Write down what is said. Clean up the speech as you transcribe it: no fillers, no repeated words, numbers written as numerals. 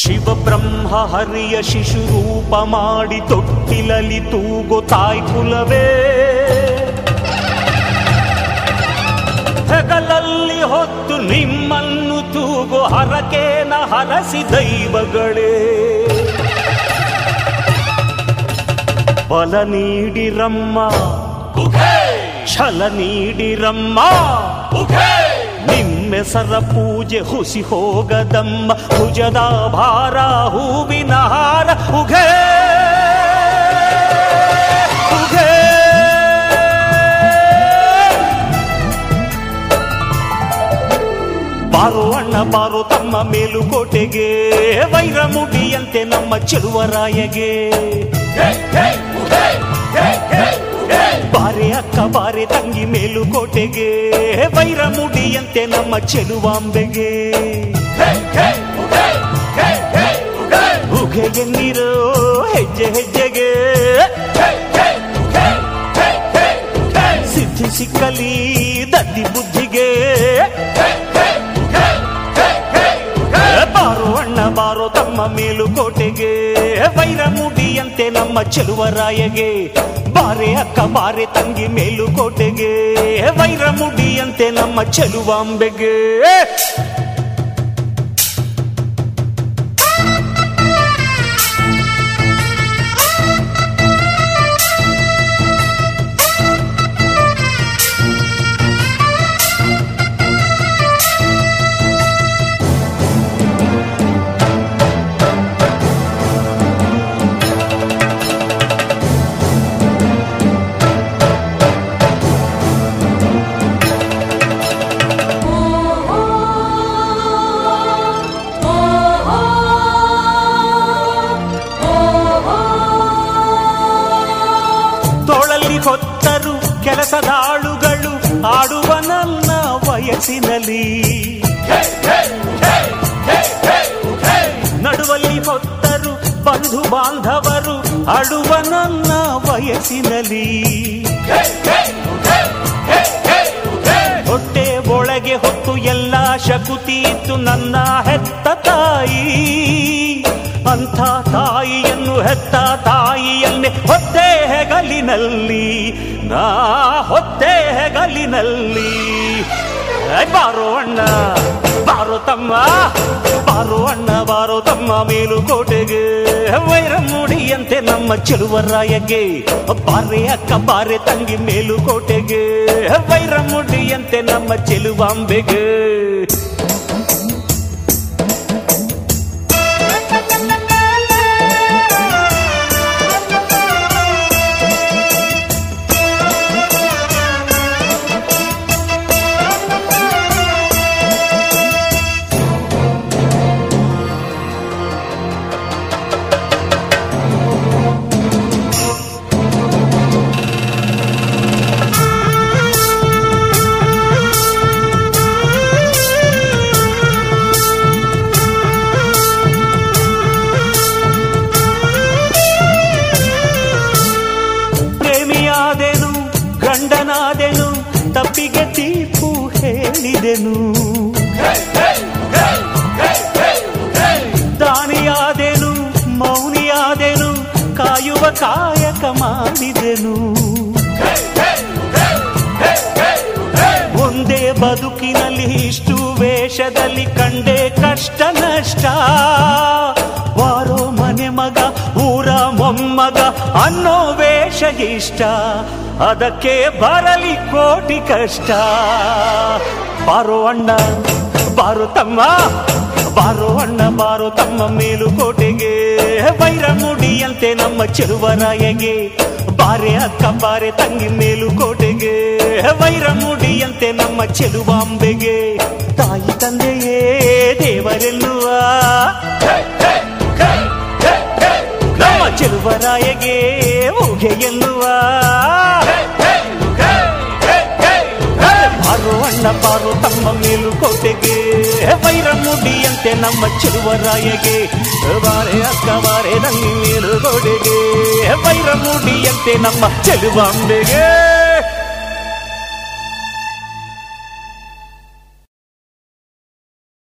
ಶಿವ ಬ್ರಹ್ಮ ಹರಿಯ ಶಿಶುರೂಪ ಮಾಡಿ ತೊಟ್ಟಿಲಲಿ ತೂಗೋ ತಾಯಿ ಕುಲವೇ, ಹೆಗಲಲ್ಲಿ ಹೊತ್ತು ನಿಮ್ಮನ್ನು ತೂಗೋ ಹರಕೇನ ಹರಸಿ ದೈವಗಳೇ, ಬಲ ನೀಡಿರಮ್ಮ ಛಲ ನೀಡಿರಮ್ಮ, ನಿಮ್ಮೆಸರ ಪೂಜೆ ಹುಸಿ ಹೋಗದಮ್ಮ, ಭುಜದ ಭಾರ ಹೂವಿನ ಹಾರ ಉಘೇ ಉಘೇ. ಬಾರೋ ಅಣ್ಣ ಬಾರೋ ತಮ್ಮ ಮೇಲುಕೋಟೆಗೆ, ವೈರಮುಡಿಯಂತೆ ನಮ್ಮ ಚೆಲುವರಾಯಗೆ, ಬಾರೆ ಅಕ್ಕ ಬಾರೆ ತಂಗಿ ಮೇಲುಕೋಟೆಗೆ, ವೈರಮುಡಿಯಂತೆ ನಮ್ಮ ಚೆಲುವಾಂಬೆಗೆ, ಉಘೆ ಎನ್ನಿರೋ ಹೆಜ್ಜೆ ಹೆಜ್ಜೆಗೆ, ಸಿದ್ಧಿ ಸಿಕ್ಕಲಿ ದದ್ದಿ ಬುದ್ಧಿಗೆ, ಬಾರೋ ಅಣ್ಣ ಬಾರೋ ತಮ್ಮ ಮೇಲುಕೋಟೆಗೆ, ವೈರಮುಡಿಯಂತೆ ನಮ್ಮ ಚೆಲುವರಾಯಗೆ, ಬಾರೆ ಅಕ್ಕ ಬಾರೆ ತಂಗಿ ಮೇಲುಕೋಟೆಗೆ, ವೈರಮುಡಿಯಂತೆ ನಮ್ಮ ಚೆಲುವಾಂಬೆಗೆ. ಹೊತ್ತರು ಕೆಲಸದಾಳುಗಳು ಆಡುವ ನನ್ನ ವಯಸ್ಸಿನಲ್ಲಿ, ನಡುವಲ್ಲಿ ಹೊತ್ತರು ಬಂಧು ಬಾಂಧವರು ಆಡುವ ನನ್ನ ವಯಸ್ಸಿನಲ್ಲಿ, ಹೊಟ್ಟೆ ಒಳಗೆ ಹೊತ್ತು ಎಲ್ಲ ಶಕುತಿ ಇತ್ತು ನನ್ನ ಹೆತ್ತ ತಾಯಿ, ಅಂಥ ತಾಯಿಯನ್ನು ಹೆತ್ತ ತಾಯಿಯನ್ನೇ ಹೊತ್ತೆ ಹೆಗಲಿನಲ್ಲಿ, ನಾ ಹೊತ್ತೆ ಹೆಗಲಿನಲ್ಲಿ. ಬಾರೋ ಅಣ್ಣ ಬಾರೋ ತಮ್ಮ, ಬಾರೋ ಅಣ್ಣ ಬಾರೋ ತಮ್ಮ ಮೇಲುಕೋಟೆಗೆ, ವೈರಮುಡಿಯಂತೆ ನಮ್ಮ ಚೆಲುವರಾಯಗೆ, ಬಾರೆ ಅಕ್ಕ ಬಾರೆ ತಂಗಿ ಮೇಲುಕೋಟೆಗೆ, ವೈರಮುಡಿಯಂತೆ ನಮ್ಮ ಚೆಲುವಾಂಬೆಗೆ. ಗಂಡನಾದೆನು ತಪ್ಪಿಗೆ ತೀರ್ಪು ಹೇಳಿದೆನು, ದಾನಿಯಾದೆನು ಮೌನಿಯಾದೆನು ಕಾಯುವ ಕಾಯಕ ಮಾಡಿದೆನು, ಒಂದೇ ಬದುಕಿನಲ್ಲಿ ಇಷ್ಟು ವೇಷದಲ್ಲಿ ಕಂಡೆ ಕಷ್ಟ ನಷ್ಟ, ವಾರೋ ಮನೆ ಮಗ ಊರ ಮೊಮ್ಮಗ ಅನ್ನೋ ವೇಷ ಇಷ್ಟ, ಅದಕ್ಕೆ ಬರಲಿ ಕೋಟಿ ಕಷ್ಟ. ಬಾರೋ ಅಣ್ಣ ಬಾರೋ ತಮ್ಮ, ಬಾರೋ ಅಣ್ಣ ಬಾರೋ ತಮ್ಮ ಮೇಲುಕೋಟೆಗೆ, ವೈರಮುಡಿಯಂತೆ ನಮ್ಮ ಚೆಲುವರಾಯಗೆ, ಬಾರೆ ಅಕ್ಕ ಬಾರೆ ತಂಗಿ ಮೇಲುಕೋಟೆಗೆ, ವೈರಮುಡಿಯಂತೆ ನಮ್ಮ ಚೆಲುವಾಂಬೆಗೆ. ತಾಯಿ ತಂದೆಯೇ ದೇವರೆನ್ನುವ ನಮ್ಮ ಚೆಲುವರಾಯಗೆ ಊಗೆ ಎನ್ನುವ, ಬಾರೋ ಅಣ್ಣ ಬಾರೋ ತಮ್ಮ ಮೇಲುಕೋಟೆಗೆ, ವೈರಮುಡಿಯಂತೆ ನಮ್ಮ ಚೆಲುವರಾಯಗೆ, ಬಾರೆ ಅಕ್ಕ ಬಾರೆ ತಂಗಿ ಮೇಲುಕೋಟೆಗೆ, ವೈರಮುಡಿಯಂತೆ ನಮ್ಮ ಚೆಲುವಾಂಬೆಗೆ.